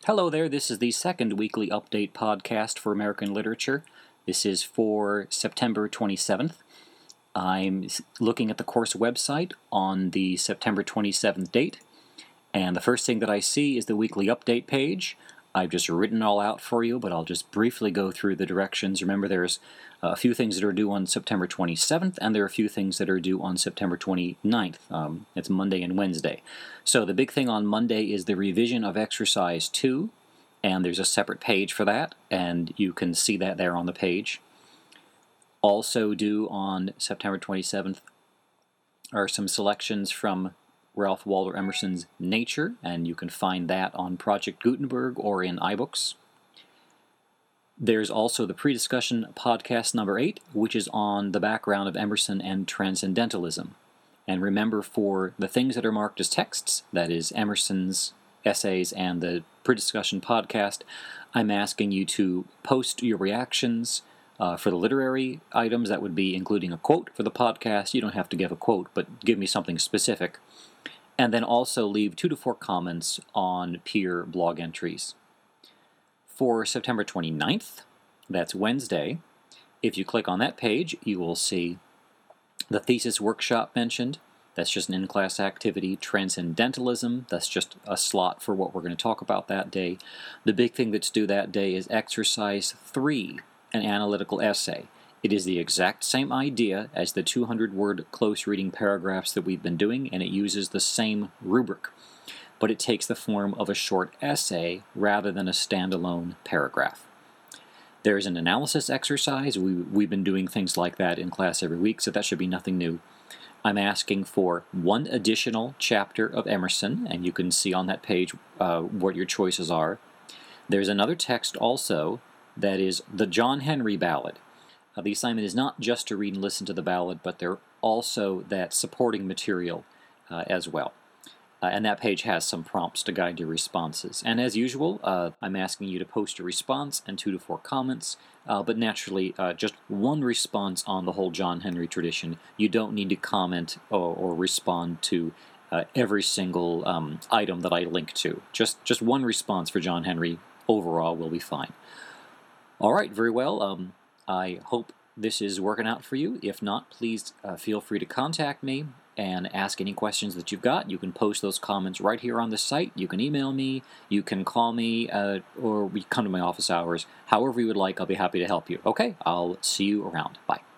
Hello there, this is the second weekly update podcast for American literature. This is for September 27th. I'm looking at the course website on the September 27th date, and the first thing that I see is the weekly update page. I've just written it all out for you, but I'll just briefly go through the directions. Remember, there's a few things that are due on September 27th, and there are a few things that are due on September 29th. It's Monday and Wednesday. So the big thing on Monday is the revision of Exercise 2, and there's a separate page for that, and you can see that there on the page. Also due on September 27th are some selections from Ralph Waldo Emerson's Nature, and you can find that on Project Gutenberg or in iBooks. There's also the pre-discussion podcast number 8, which is on the background of Emerson and Transcendentalism. And remember, for the things that are marked as texts, that is Emerson's essays and the pre-discussion podcast, I'm asking you to post your reactions. For the literary items, that would be including a quote for the podcast. You don't have to give a quote, but give me something specific. And then also leave 2 to 4 comments on peer blog entries. For September 29th, that's Wednesday, if you click on that page, you will see the thesis workshop mentioned. That's just an in-class activity. Transcendentalism, that's just a slot for what we're going to talk about that day. The big thing that's due that day is Exercise 3, an analytical essay. It is the exact same idea as the 200-word close reading paragraphs that we've been doing, and it uses the same rubric. But it takes the form of a short essay rather than a standalone paragraph. There's an analysis exercise. We've been doing things like that in class every week, so that should be nothing new. I'm asking for one additional chapter of Emerson, and you can see on that page what your choices are. There's another text also that is the John Henry Ballad. The assignment is not just to read and listen to the ballad, but there's also that supporting material as well. And that page has some prompts to guide your responses. And as usual, I'm asking you to post a response and 2 to 4 comments, but naturally just one response on the whole John Henry tradition. You don't need to comment or respond to every single item that I link to. Just one response for John Henry overall will be fine. All right, very well. I hope this is working out for you. If not, please feel free to contact me and ask any questions that you've got. You can post those comments right here on the site. You can email me, you can call me, or come to my office hours. However you would like, I'll be happy to help you. Okay, I'll see you around. Bye.